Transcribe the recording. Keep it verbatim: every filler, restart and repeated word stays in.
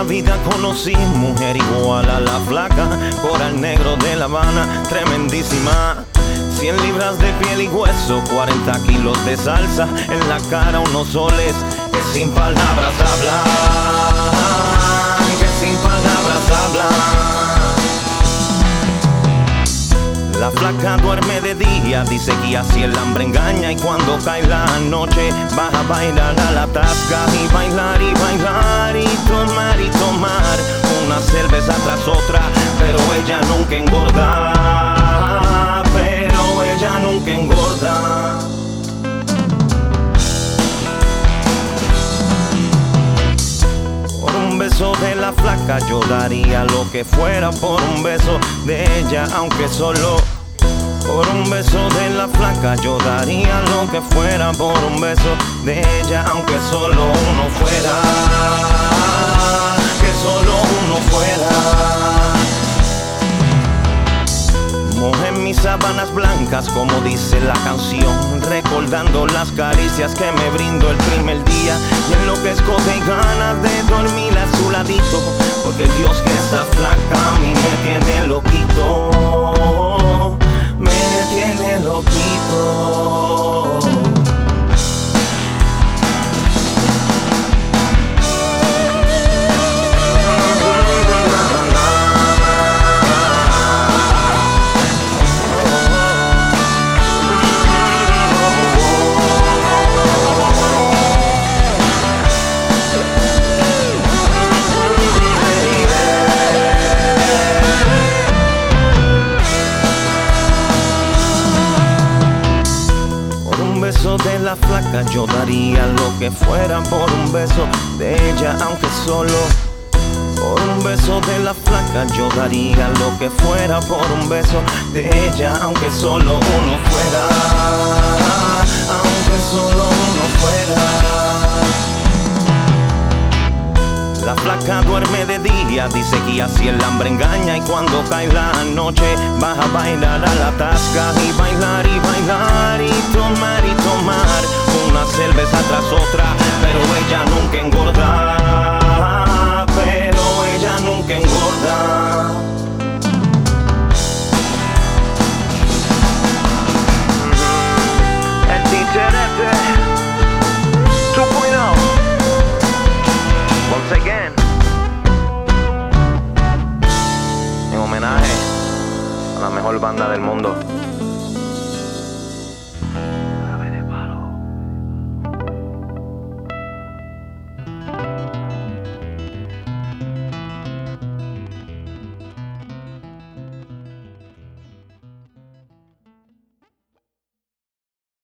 la vida conocí mujer igual a la flaca, coral negro de La Habana, tremendísima. Cien libras de piel y hueso, cuarenta kilos de salsa, en la cara unos soles que sin palabras hablan, que sin palabras hablan. La flaca duerme de día, dice que así el hambre engaña, y cuando cae la noche va a bailar a la tasca, y bailar y bailar y tomar y tomar una cerveza tras otra, pero ella nunca engorda, pero ella nunca engorda. Por un beso de la flaca yo daría lo que fuera, por un beso de ella aunque solo. Por un beso de la flaca yo daría lo que fuera, por un beso de ella aunque solo uno fuera, que solo uno fuera. Mojé mis sábanas blancas como dice la canción, recordando las caricias que me brindó el primer día, y enloquezco de ganas de dormir a su ladito, porque Dios que esa flaca a mí me tiene loquito, me tiene loquito. De la flaca yo daría lo que fuera, por un beso de ella aunque solo. Por un beso de la flaca yo daría lo que fuera, por un beso de ella aunque solo uno fuera, aunque solo uno fuera. La flaca duerme de día, dice que así el hambre engaña, y cuando cae la noche va a bailar a la tasca, y bailar y bailar y tomar y tomar una cerveza tras otra, pero ella nunca engorda, pero ella nunca engorda. El Tinterete dos punto cero. Once again, en homenaje a la mejor banda del mundo.